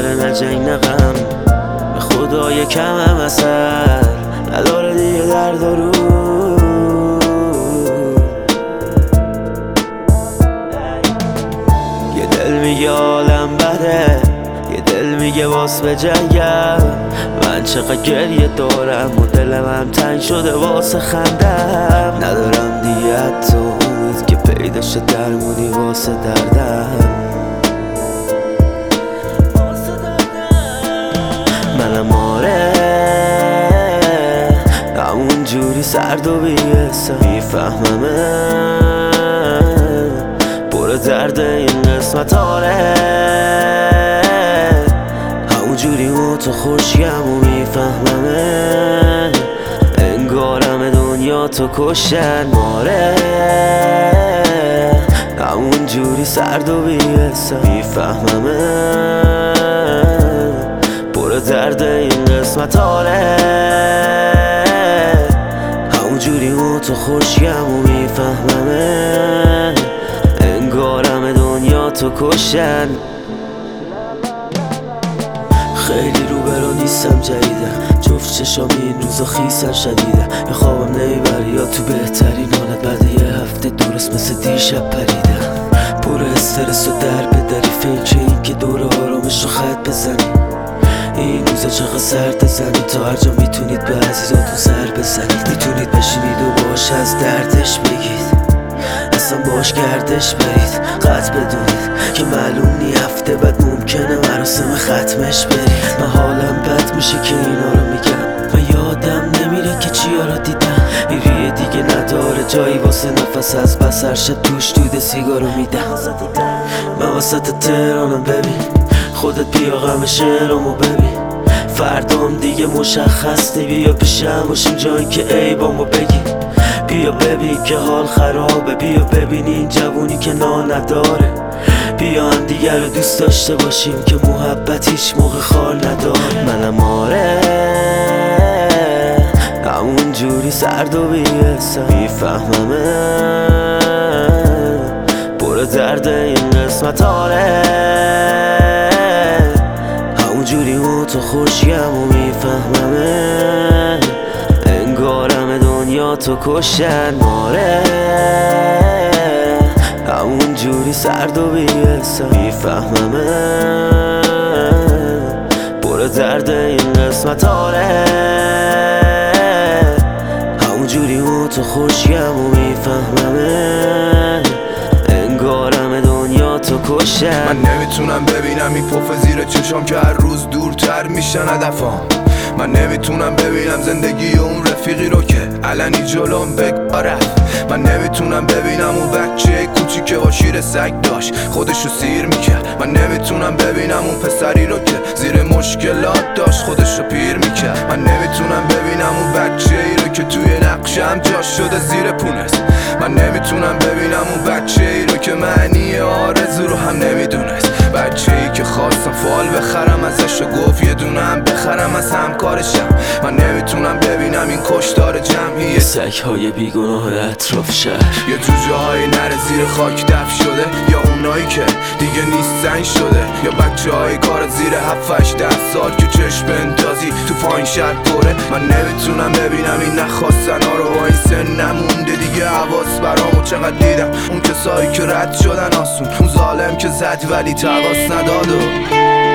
داره نه جنگ نه غم، به خدا یکم هم اثر نداره دیگه درد و رو. یه دل میگه عالم بده، یه دل میگه باس به جنگم. من چقدر گریه دارم و دلم هم تنگ شده واسه خندم. ندارم دیگه حتی امید که پیدا شد درمونی واسه دردم. منم آره همون جوری سرد و بی‌حسم، میفهممه پر درد این قسمت. آره همون جوری تو خوشیم و میفهممه انگارم دنیا تو کشتن. آره همون جوری سرد و بی‌حسم، میفهممه پر درد این قسمت. آره همون جوری تو خوشیم و میفهممه انگارم دنیا تو کشتن. خیلی روبرو نیستم جدیدم، جفت چشام این روزا خیسن شدیدم. یا خوابم نمیبره یا تو بهترین حالت بعد یه هفته درست مثل دیشب پریدم. پر استرس و در بدری فکر این که دور آرامش رو خط بزنی. این روزا چقدر سرد زنی، تا هر جا میتونید به عزیزاتون سر بزنید. میتونید بشینید و باش از دردش بگید، اصلا باش گردش برید. قطع بدونید که معلوم نی هفته بعد ممکنه مراسم ختمش برید. من حالم بد میشه که اینا رو میگم، من یادم نمیره که چیا رو دیدم. این ریه دیگه نداره جایی واسه نفس، از بس هر شب توش دود سیگارو میدم. من وسط تهرانم ببین، خودت بیا غم شعرامو ببین. فردام دیگه مشخص نی، بیا پیشم باشیم جایی که عیبامو بگی. بیا ببین که حال خرابه، بیا ببین این جوونی که نان نداره. بیا هم دیگر رو دوست داشته باشیم که محبت هیچ موقع خال نداره. منم آره همون جوری سرد و بی‌حسم، میفهممه پر درد این قسمت. آره همون جوری تو خوشیم و میفهممه انگارم دنیا تو کشتن. آره همون جوری سرد و بی‌حسم، میفهممه پر درد این قسمت. آره همون جوری تو خوشیم و میفهممه انگارم دنیا تو کشتن. من نمیتونم ببینم این پف زیر چشام که هر روز دورتر میشن هدفام. من نمیتونم ببینم زندگی اون رفیقی رو که علنی جلوم بگارف. من نمیتونم ببینم اون بچه کوچی که با شیر سگ داشت خودشو سیر میکرد. من نمیتونم ببینم اون پسری رو که زیر مشکلات داشت خودشو پیر میکرد. من نمیتونم ببینم اون بچه ای رو که توی نقشم جاش شده زیر پونست. من نمیتونم ببینم اون بچه ای رو که معنی آرزو رو هم نمیدونست. بچه ای که خواستم فال بخرم ازش و گفت یه دونم بخرم از همکارشم. من نمیتونم ببینم این کشتار جمعیه سگ‌های بیگناه اطراف شهر، یا جوجه های نره زیر خاک دف شده، یا اونایی که دیگه نیستن شده، یا بچه های کار زیر 7-8-10 سال که چشم اندازی تو پایین شهر دوره. من نمیتونم ببینم این نخواستن ها رو با این سن نمونده دیگه حواس برامو چقدر دیدم. اون کسایی که رد شدن آسون، اون ظالم که زد ولی تواس نداد.